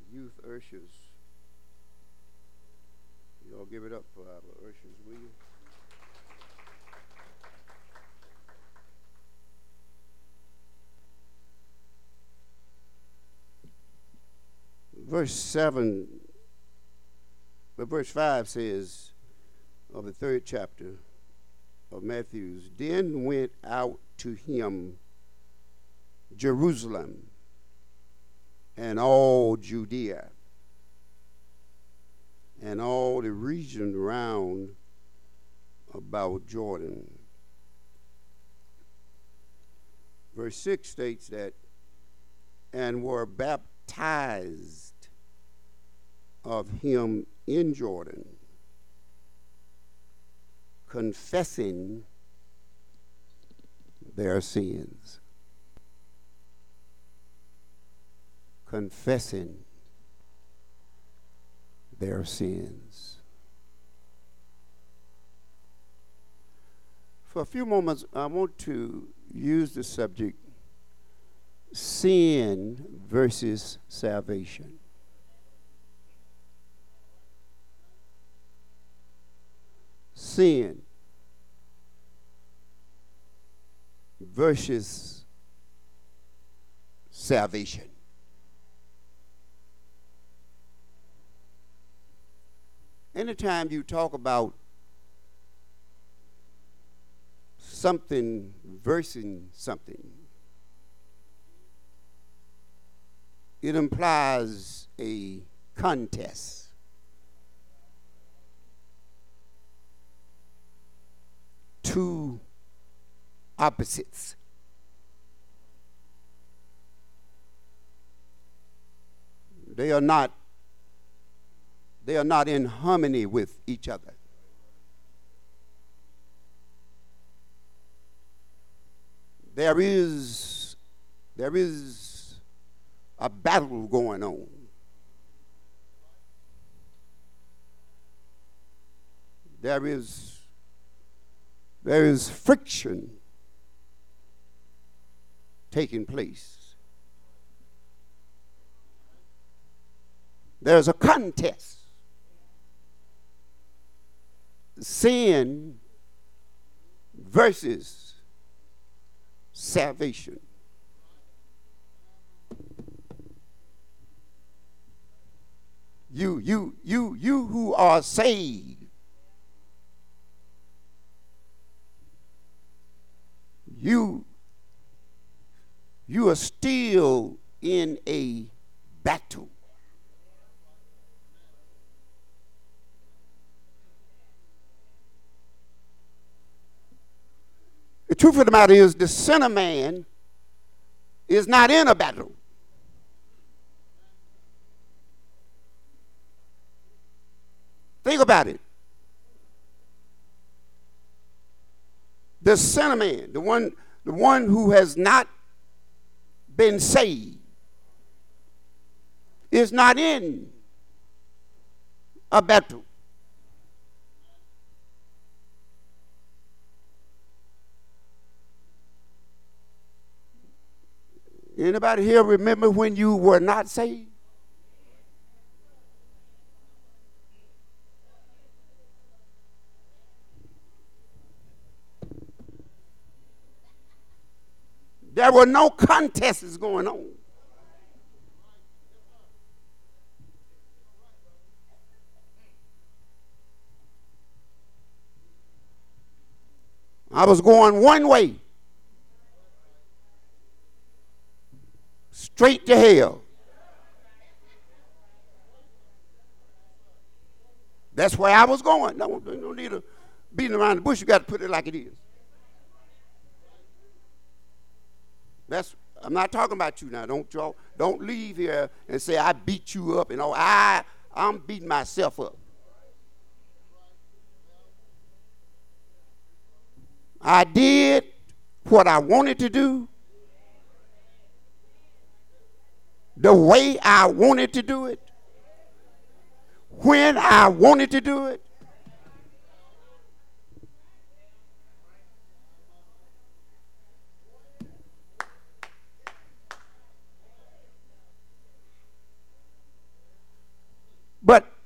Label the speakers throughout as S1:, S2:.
S1: youth ushers. You all give it up for our ushers, will you? Verse 7, but verse 5 says of the third chapter of Matthew's, then went out to him Jerusalem and all Judea and all the region round about Jordan. Verse 6 states that, and were baptized of him in Jordan, confessing their sins. Confessing their sins. For a few moments, I want to use the subject sin versus salvation. Sin versus salvation. Anytime you talk about something versus something, it implies a contest. Two opposites. They are not in harmony with each other. There is a battle going on. There is friction taking place. There's a contest. Sin versus salvation. You who are saved, you are still in a battle. The truth of the matter is, the sinner man is not in a battle. Think about it. The sinner man, the one who has not been saved, is not in a battle. Anybody here remember when you were not saved? There were no contests going on. I was going one way, straight to hell. That's where I was going. No need to beating around the bush. You got to put it like it is. I'm not talking about you now. Don't leave here and say I beat you up and all. I'm beating myself up. I did what I wanted to do, the way I wanted to do it, when I wanted to do it.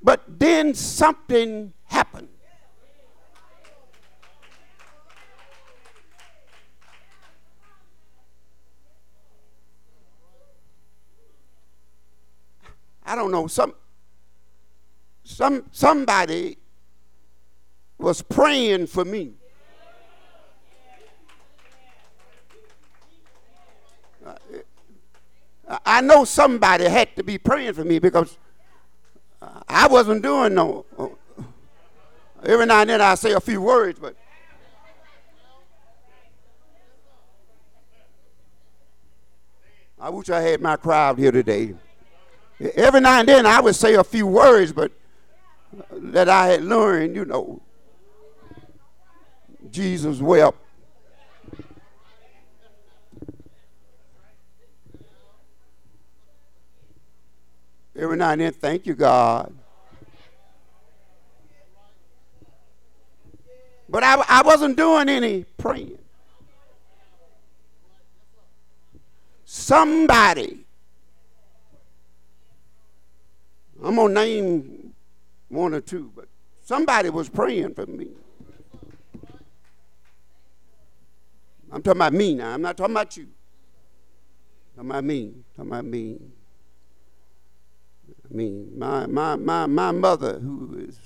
S1: But then something happened. I don't know, somebody was praying for me. I know somebody had to be praying for me because I wasn't doing no. Every now and then I say a few words, but I wish I had my crowd here today. Every now and then I would say a few words, but that I had learned, you know, Jesus wept. Every now and then, thank you, God. But I wasn't doing any praying. Somebody, I'm going to name one or two, but somebody was praying for me. I'm talking about me now. I'm not talking about you. I'm talking about me. I'm talking about me. I mean, my mother, who is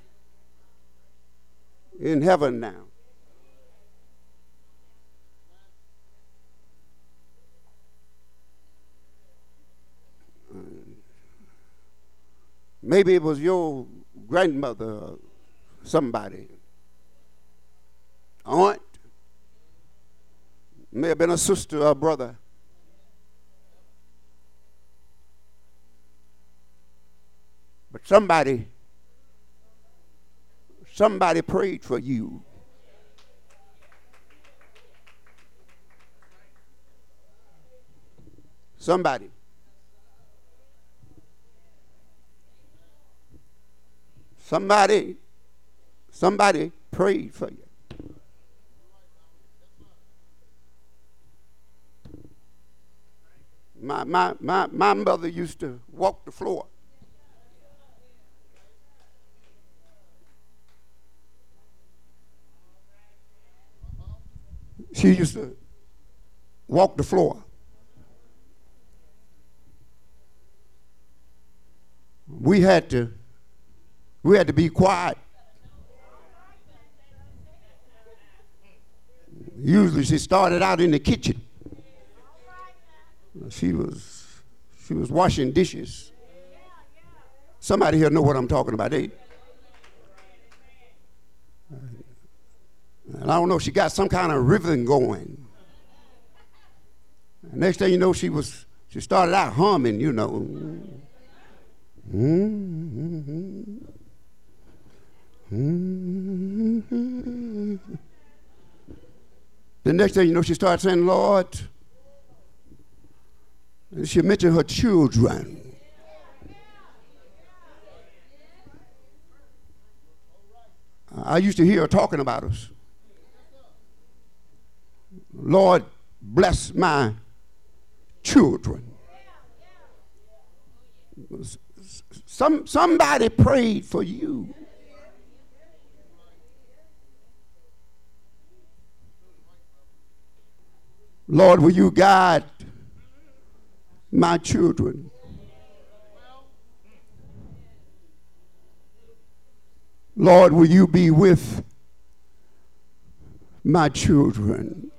S1: in heaven now, maybe it was your grandmother or somebody, aunt, may have been a sister or a brother. But somebody prayed for you. Somebody. Somebody prayed for you. My mother used to walk the floor. She used to walk the floor. We had to be quiet. Usually she started out in the kitchen. She was washing dishes. Somebody here know what I'm talking about, eh? And I don't know, she got some kind of rhythm going. And next thing you know, she started out humming, you know. The next thing you know, she started saying, Lord. And she mentioned her children. I used to hear her talking about us. Lord, bless my children. Somebody prayed for you. Lord, will you guide my children? Lord, will you be with my children?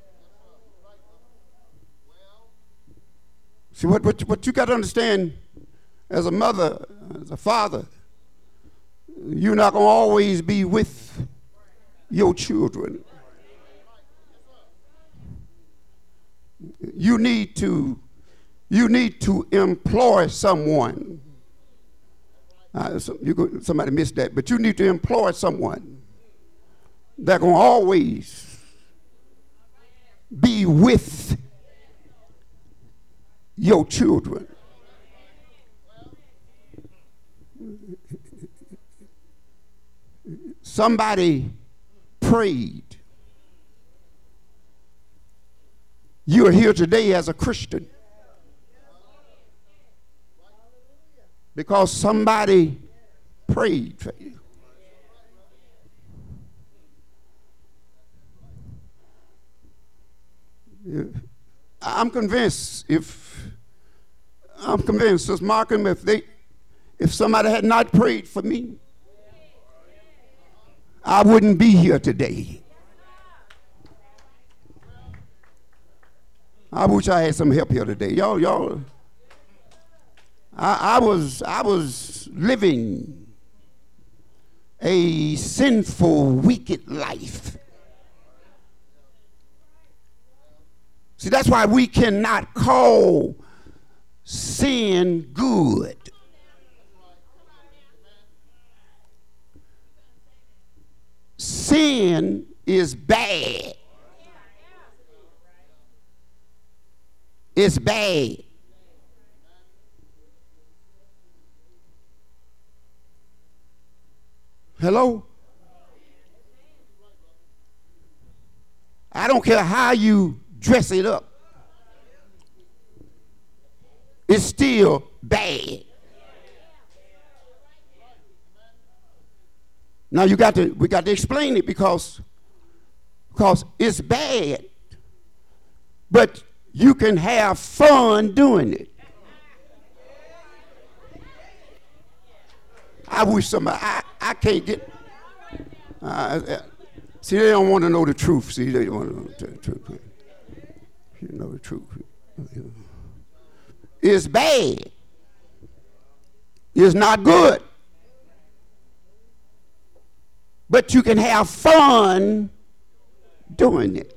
S1: See, what you got to understand as a mother, as a father, you're not going to always be with your children. You need to employ someone. Somebody missed that, but you need to employ someone that's going to always be with your children. Somebody prayed. You are here today as a Christian because somebody prayed for you. I'm convinced, Sister Markham, if somebody had not prayed for me, I wouldn't be here today. I wish I had some help here today. Y'all, I was living a sinful, wicked life. See, that's why we cannot call sin good. Sin is bad. It's bad. Hello? I don't care how you dress it up. It's still bad. Now we got to explain it because it's bad, but you can have fun doing it. I wish somebody, I can't get, see, they don't want to know the truth. See, they don't want to know the truth. You know the truth. It's bad. It's not good. But you can have fun doing it.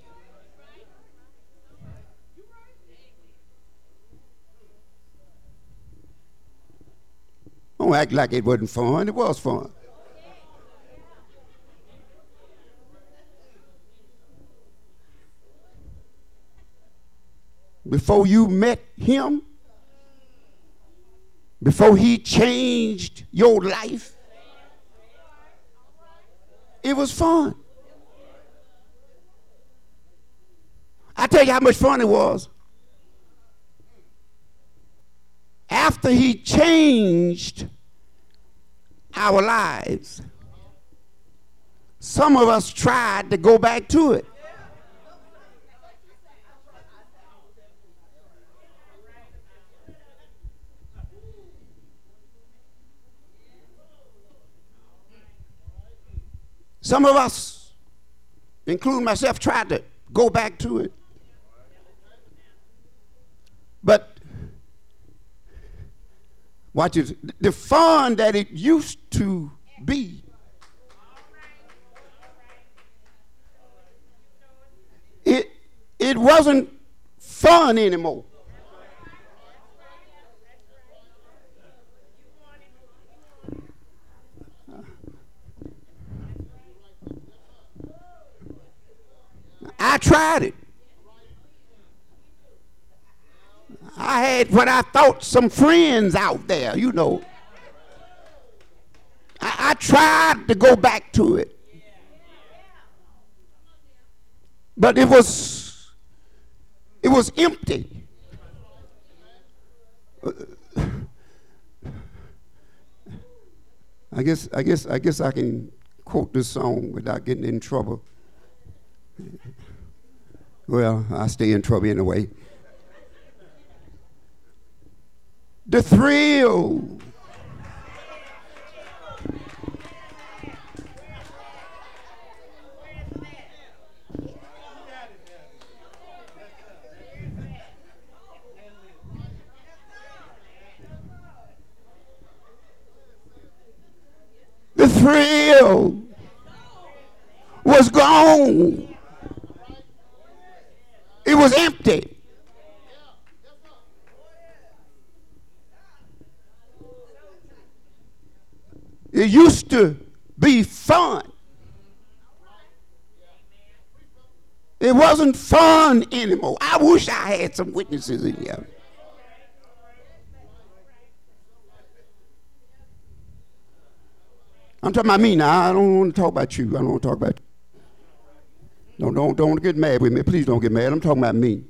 S1: Don't act like it wasn't fun. It was fun. Before you met him, before he changed your life, it was fun. I tell you how much fun it was. After he changed our lives, some of us tried to go back to it. Some of us, including myself, tried to go back to it. But watch it. The fun that it used to be, it wasn't fun anymore. I tried it. I had what I thought some friends out there, you know. I tried to go back to it. But it was empty. I guess I can quote this song without getting in trouble. Well, I stay in trouble anyway. The thrill. The thrill was gone. It was empty. It used to be fun. It wasn't fun anymore. I wish I had some witnesses in here. I'm talking about me now. I don't want to talk about you. I don't want to talk about you. Don't get mad with me. Please don't get mad. I'm talking about me.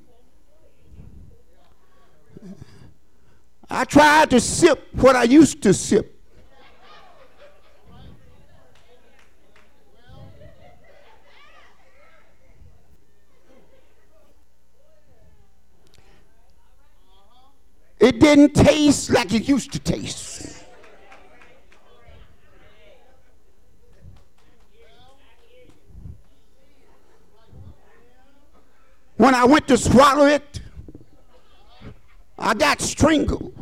S1: I tried to sip what I used to sip. It didn't taste like it used to taste. When I went to swallow it, I got strangled.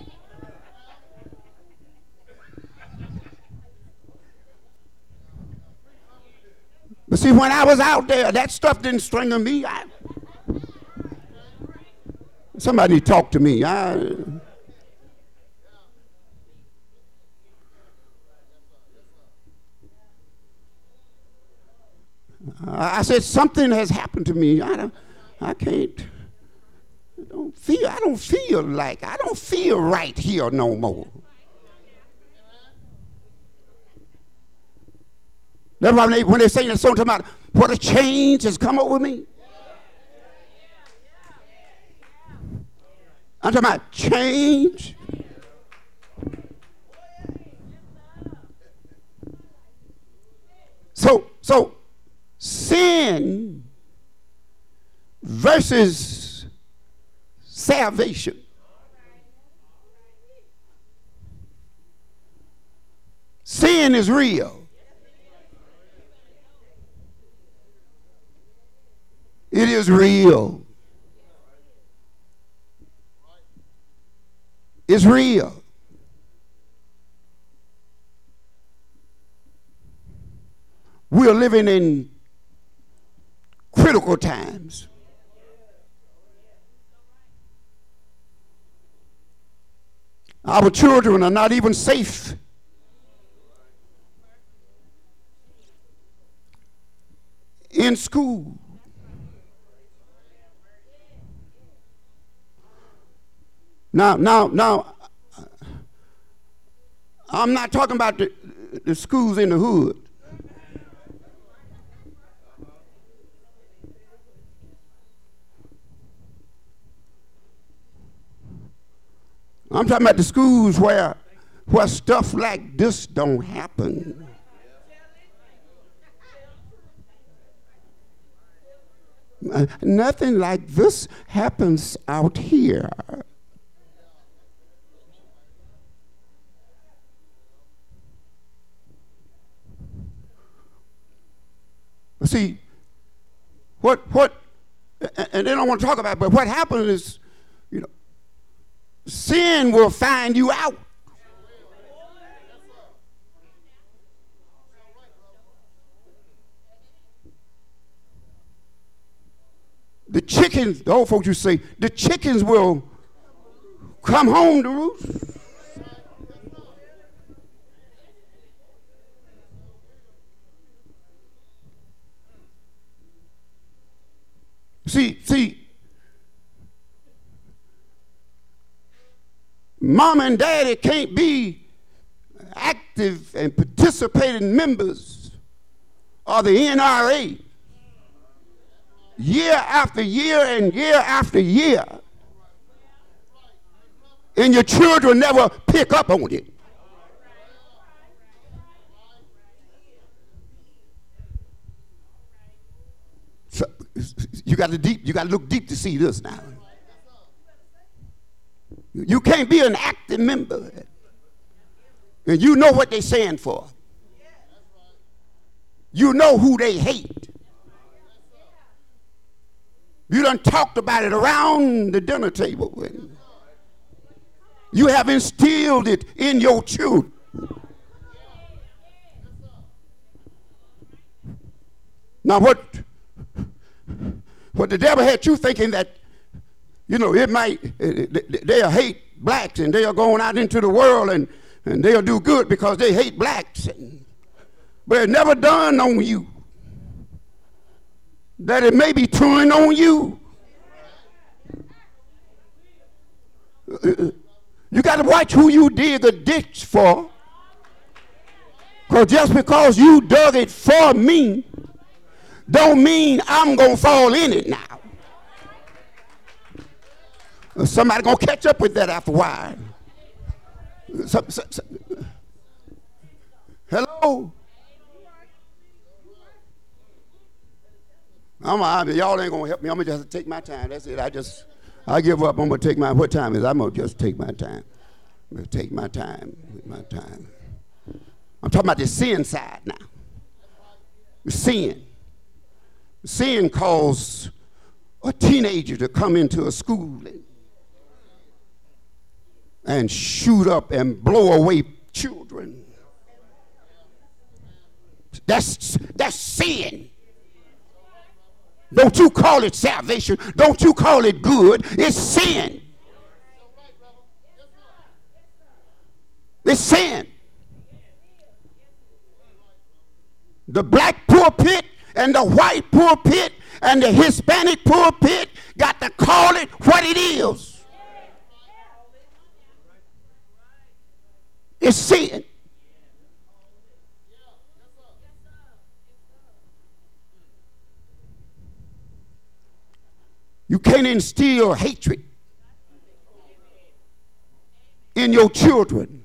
S1: But see, when I was out there, that stuff didn't strangle me. Somebody talk to me. I said, something has happened to me. I don't feel right here no more. That's why when they sing that song about what a change has come over me. I'm talking about change. So sin versus salvation. Sin is real. It is real. It's real. We're living in critical times. Our children are not even safe in school. Now, I'm not talking about the schools in the hood. I'm talking about the schools where stuff like this don't happen. Nothing like this happens out here. See, and then I want to talk about it, but what happens is, sin will find you out. The chickens, the old folks used to say, the chickens will come home to roost. See, mom and daddy can't be active and participating members of the NRA year after year and year after year, and your children never pick up on it. So, you got to look deep to see this now. You can't be an active member, and you know what they stand for. You know who they hate. You done talked about it around the dinner table, and you have instilled it in your children. Now what the devil had you thinking that, they'll hate blacks and they'll go out into the world and they'll do good because they hate blacks. But it never dawned on you that it may be turning on you. You got to watch who you dig a ditch for. Because just because you dug it for me don't mean I'm going to fall in it now. Somebody going to catch up with that after a while. Hello? Y'all ain't going to help me. I'm going to just take my time. That's it. I give up. I'm going to take my, what time is it? I'm going to just take my time. I'm going to take my time. I'm talking about the sin side now. The sin. Sin caused a teenager to come into a school and shoot up and blow away children. That's sin. Don't you call it salvation. Don't you call it good. It's sin. It's sin. The black pulpit and the white pulpit and the Hispanic pulpit got to call it what it is. It's sin. You can't instill hatred in your children.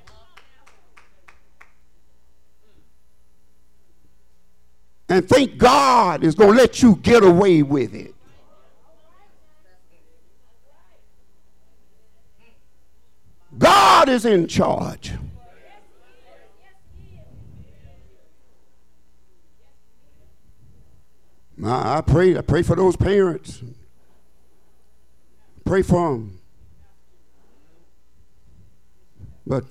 S1: And think God is going to let you get away with it. God is in charge. I pray for those parents. Pray for them. But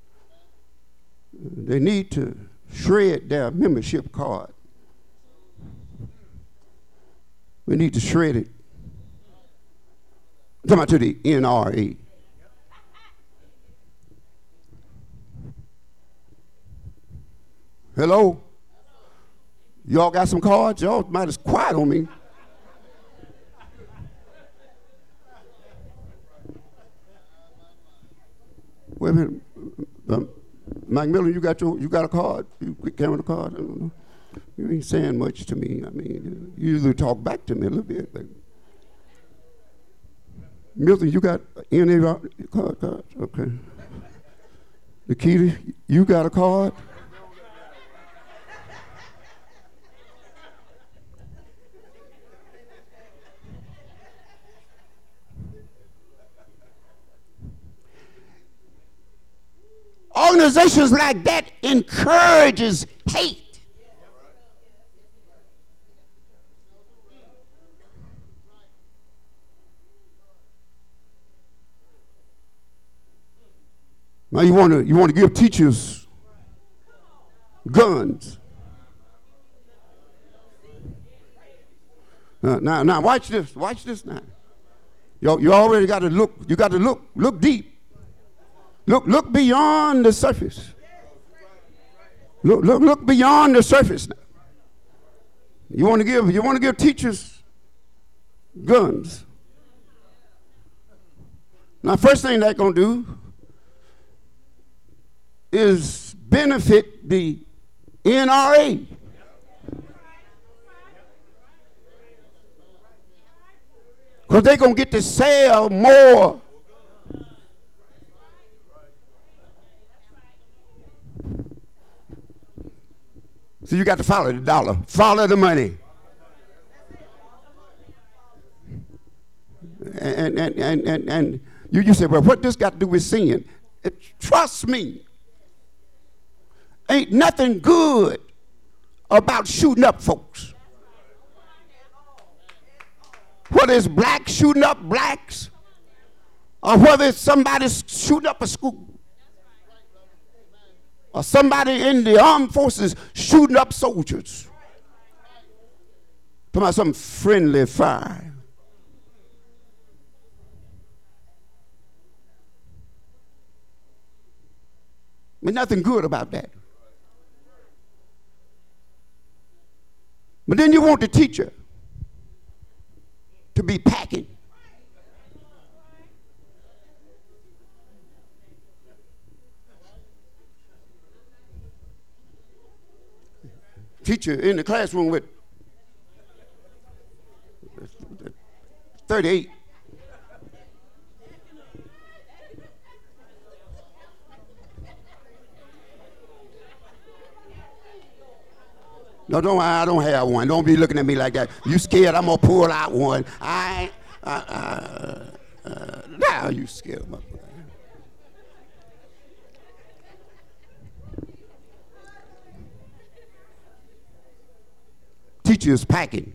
S1: they need to shred their membership card. We need to shred it. I'm talking about to the NRA. Hello? Y'all got some cards? Y'all might as quiet on me. Wait a minute. Mike Miller, you got a card? You quit carrying a card? I don't know. You ain't saying much to me. I mean, you usually talk back to me a little bit. But Milton, you got any of your cards? Okay. Nikita, you got a card? Organizations like that encourages hate. Now you want to give teachers guns. Now watch this. Watch this now. You already got to look. You got to look deep. Look beyond the surface. Look beyond the surface now. You want to give teachers guns. Now, first thing they're going to do is benefit the NRA. Because they're going to get to sell more. So you got to follow the dollar. Follow the money. And you say, well, what this got to do with sin? Trust me. Ain't nothing good about shooting up folks. Whether it's blacks shooting up blacks, or whether it's somebody shooting up a school, or somebody in the armed forces shooting up soldiers. Talking about some friendly fire. There's nothing good about that. But then you want the teacher to be packing. Teacher in the classroom with 38. No, I don't have one. Don't be looking at me like that. You scared I'm going to pull out one. you scared them up. Teachers packing.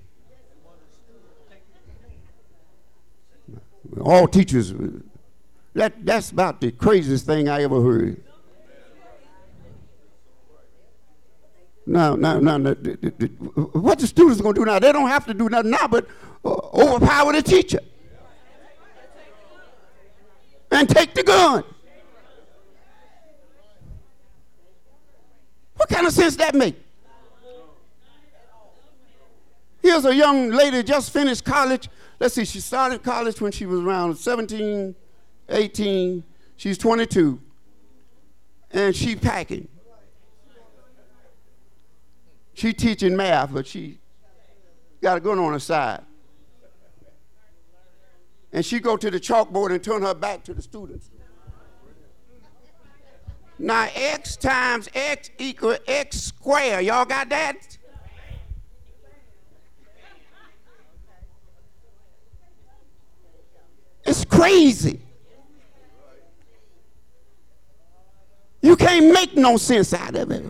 S1: All teachers, that's about the craziest thing I ever heard. No. What the students are going to do now, they don't have to do nothing now but overpower the teacher and take the gun. What kind of sense that make? Here's a young lady just finished college. Let's see, she started college when she was around 17, 18. She's 22. And she packing. She teaching math, but she got a gun on her side. And she go to the chalkboard and turn her back to the students. Now, x times x equals x squared. Y'all got that? It's crazy. You can't make no sense out of it.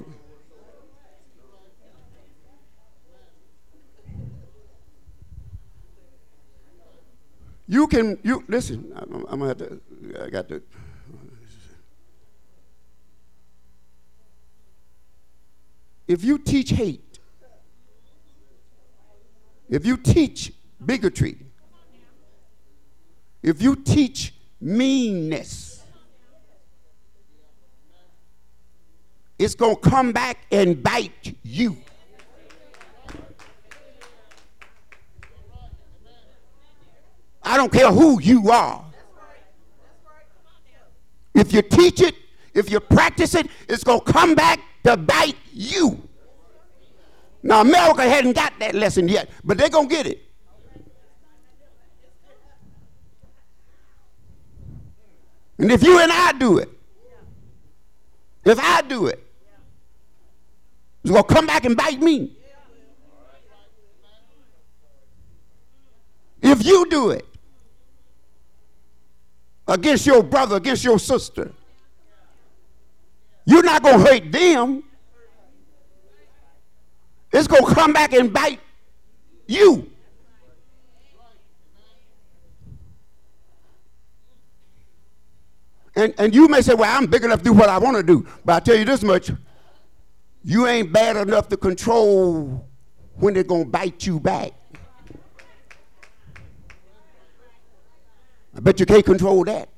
S1: You listen, I'm gonna have to, I got to. If you teach hate, if you teach bigotry, if you teach meanness, it's going to come back and bite you. I don't care who you are. If you teach it, if you practice it, it's going to come back to bite you. Now, America hasn't got that lesson yet, but they're going to get it. And if you and I do it, if I do it, it's going to come back and bite me. If you do it against your brother, against your sister, you're not going to hurt them. It's going to come back and bite you. And you may say, well, I'm big enough to do what I want to do. But I tell you this much, you ain't bad enough to control when they're going to bite you back. I bet you can't control that.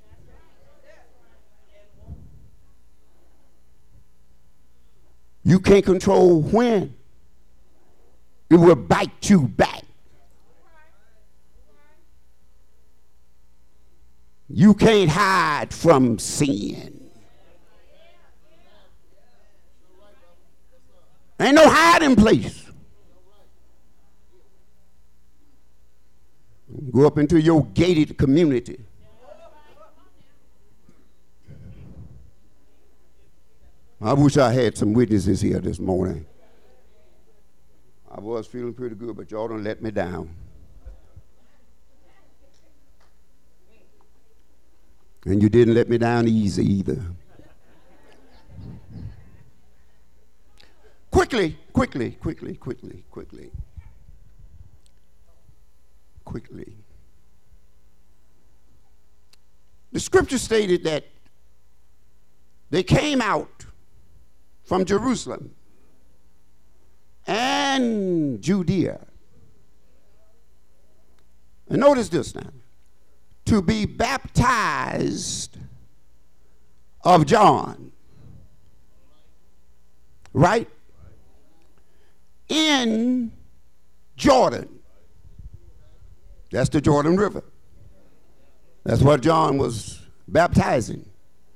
S1: You can't control when it will bite you back. You can't hide from sin. Ain't no hiding place. Go up into your gated community. I wish I had some witnesses here this morning. I was feeling pretty good, but y'all done let me down. And you didn't let me down easy either. Quickly. The scripture stated that they came out from Jerusalem and Judea. And notice this now. To be baptized of John. Right? In Jordan. That's the Jordan River. That's what John was baptizing.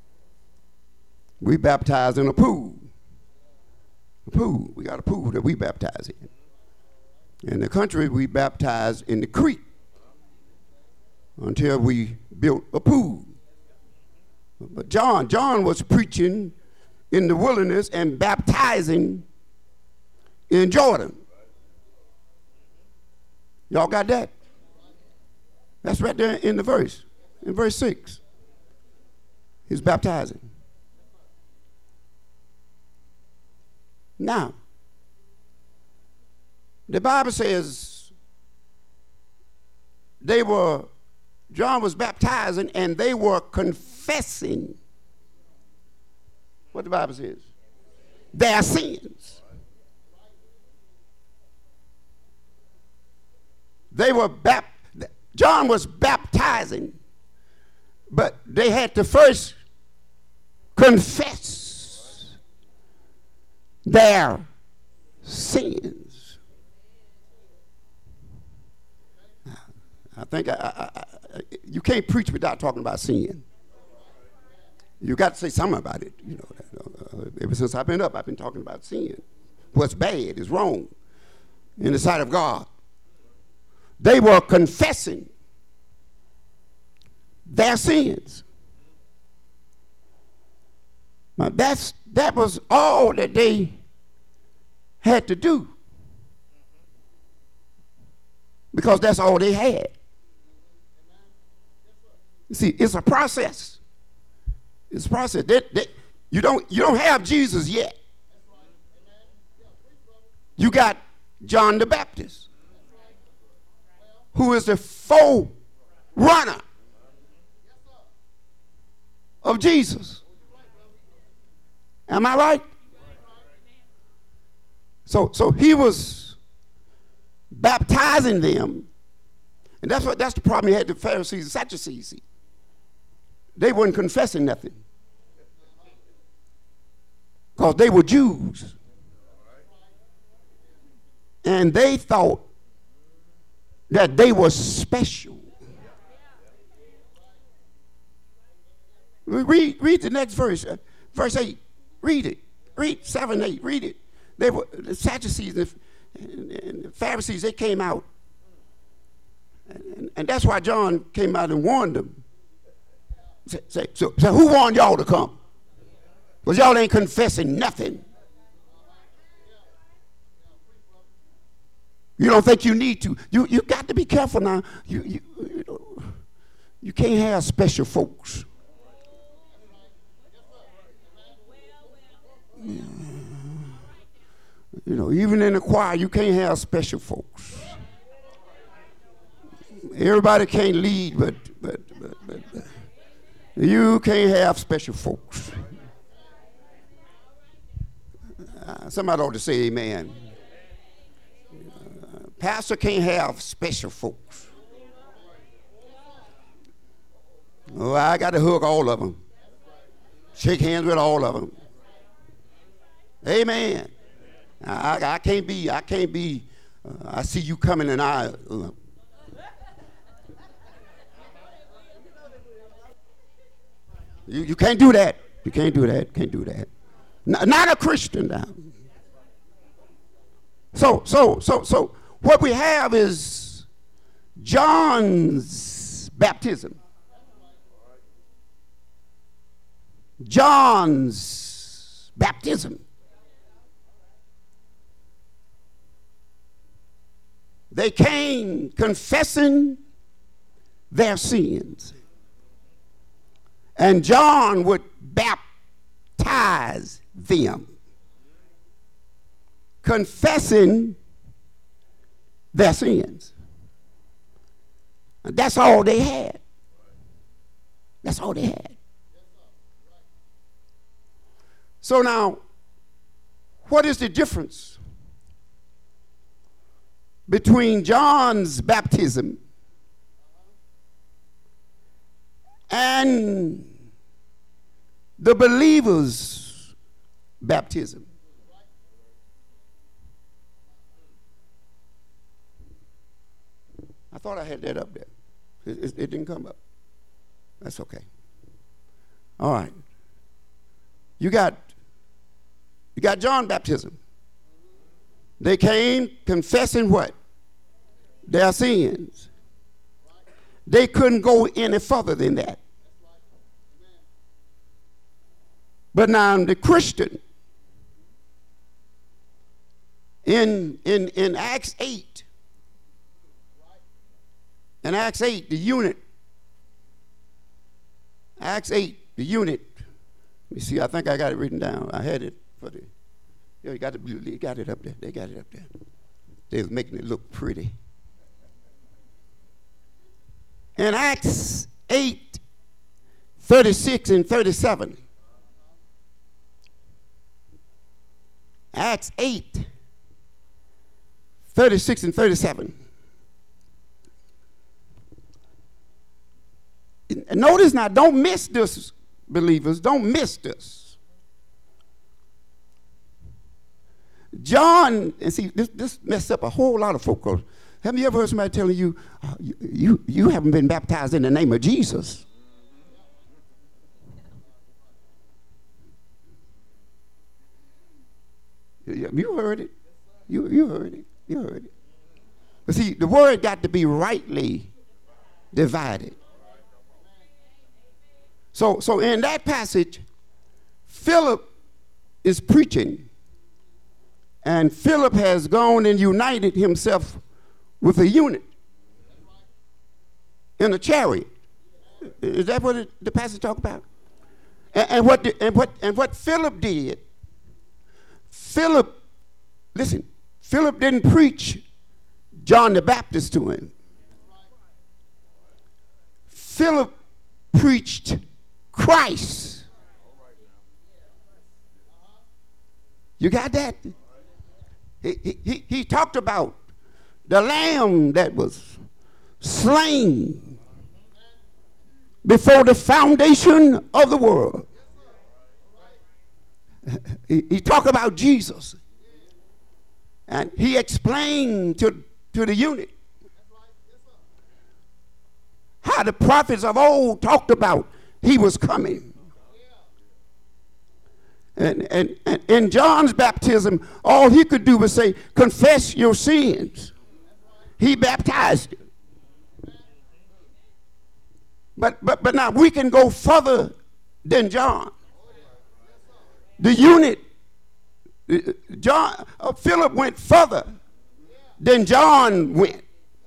S1: We baptize in a pool. A pool. We got a pool that we baptize in. In the country, we baptize in the creek until we built a pool. But John was preaching in the wilderness and baptizing in Jordan. Y'all got that? That's right there in the verse, in verse 6. He was baptizing. Now, the Bible says John was baptizing and they were confessing what the Bible says, their sins. John was baptizing, but they had to first confess their sins. I think you can't preach without talking about sin. You got to say something about it. You know, ever since I've been up, I've been talking about sin. What's bad is wrong in the sight of God. They were confessing their sins. Now that was all that they had to do, because that's all they had. You see, it's a process. It's a process. You don't have Jesus yet. You got John the Baptist, who is the forerunner of Jesus. Am I right? So he was baptizing them, and that's the problem he had with the Pharisees and Sadducees. See, they weren't confessing nothing, because they were Jews, and they thought that they were special. Read the next verse, verse 8. Read it. Read 7, 8. Read it. They were the Sadducees and the Pharisees. They came out, and that's why John came out and warned them. So who warned y'all to come? Because y'all ain't confessing nothing. You don't think you need to. You got to be careful now. You can't have special folks. You know, even in the choir, you can't have special folks. Everybody can't lead, but you can't have special folks. Somebody ought to say amen. Pastor can't have special folks. Oh, I got to hug all of them. Shake hands with all of them. Amen. I can't be, I see you coming and you can't do that. You can't do that. Can't do that. Not a Christian now. So what we have is John's baptism. John's baptism. They came confessing their sins. And John would baptize them, confessing their sins. And that's all they had. That's all they had. So now, what is the difference between John's baptism and the believer's baptism? I thought I had that up there. It didn't come up. That's okay. All right. You got John baptism. They came confessing what? Their sins. They couldn't go any further than that. But now the Christian, in Acts 8, in Acts 8, the unit, You see, I think I got it written down. I had it for the. You got it up there. They got it up there. They was making it look pretty. In Acts 8, 36 and 37. Acts 8, 36 and 37. Notice now, don't miss this, believers. Don't miss this. John, and see, this messed up a whole lot of folk. Have you ever heard somebody telling you, you haven't been baptized in the name of Jesus? You heard it. You heard it. You heard it. But see, the word got to be rightly divided. So in that passage, Philip is preaching. And Philip has gone and united himself with a eunuch in a chariot. Is that what the passage talk about? And what Philip did, Philip didn't preach John the Baptist to him. Philip preached Christ. You got that? He talked about the lamb that was slain before the foundation of the world. He talked about Jesus. And he explained to the eunuch how the prophets of old talked about he was coming. And in John's baptism, all he could do was say, confess your sins. He baptized you. But now we can go further than John. The eunuch, Philip went further than John went.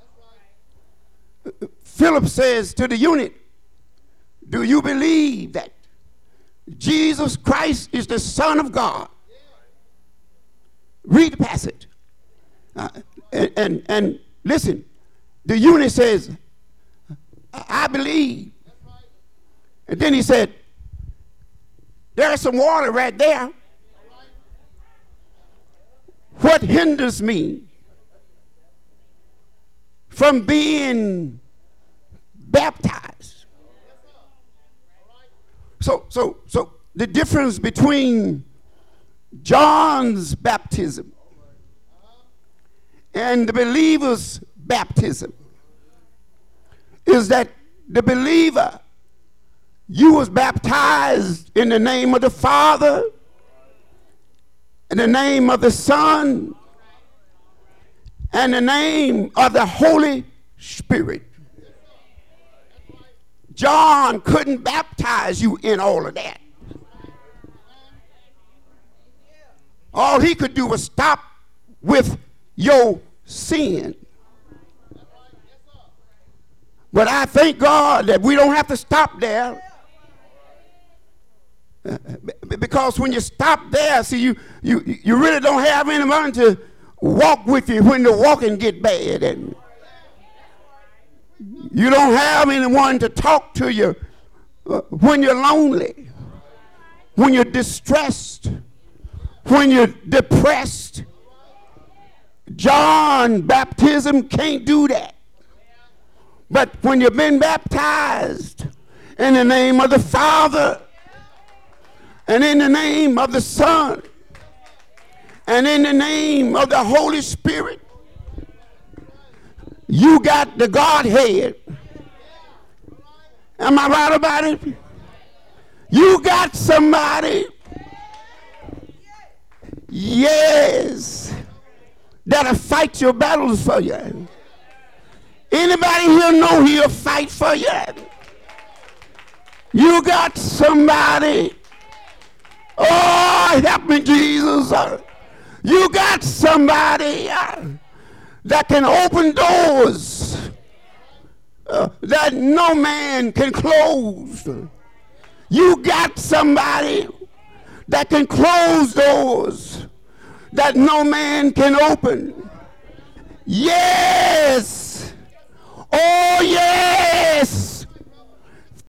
S1: Philip says to the eunuch, do you believe that Jesus Christ is the Son of God? Read the passage. And listen, the eunuch says, I believe. And then he said, there's some water right there. What hinders me from being baptized? So the difference between John's baptism and the believer's baptism is that the believer, you was baptized in the name of the Father, in the name of the Son, and the name of the Holy Spirit. John couldn't baptize you in all of that. All he could do was stop with your sin. But I thank God that we don't have to stop there. Because when you stop there, see, you really don't have anyone to walk with you when the walking get bad. And you don't have anyone to talk to you when you're lonely, when you're distressed, when you're depressed. John's baptism can't do that. But when you've been baptized in the name of the Father, and in the name of the Son, and in the name of the Holy Spirit, you got the Godhead. Am I right about it? You got somebody, yes, that'll fight your battles for you. Anybody here know he'll fight for you? You got somebody, oh, help me, Jesus. You got somebody that can open doors that no man can close. You got somebody that can close doors that no man can open. Yes. Oh, yes.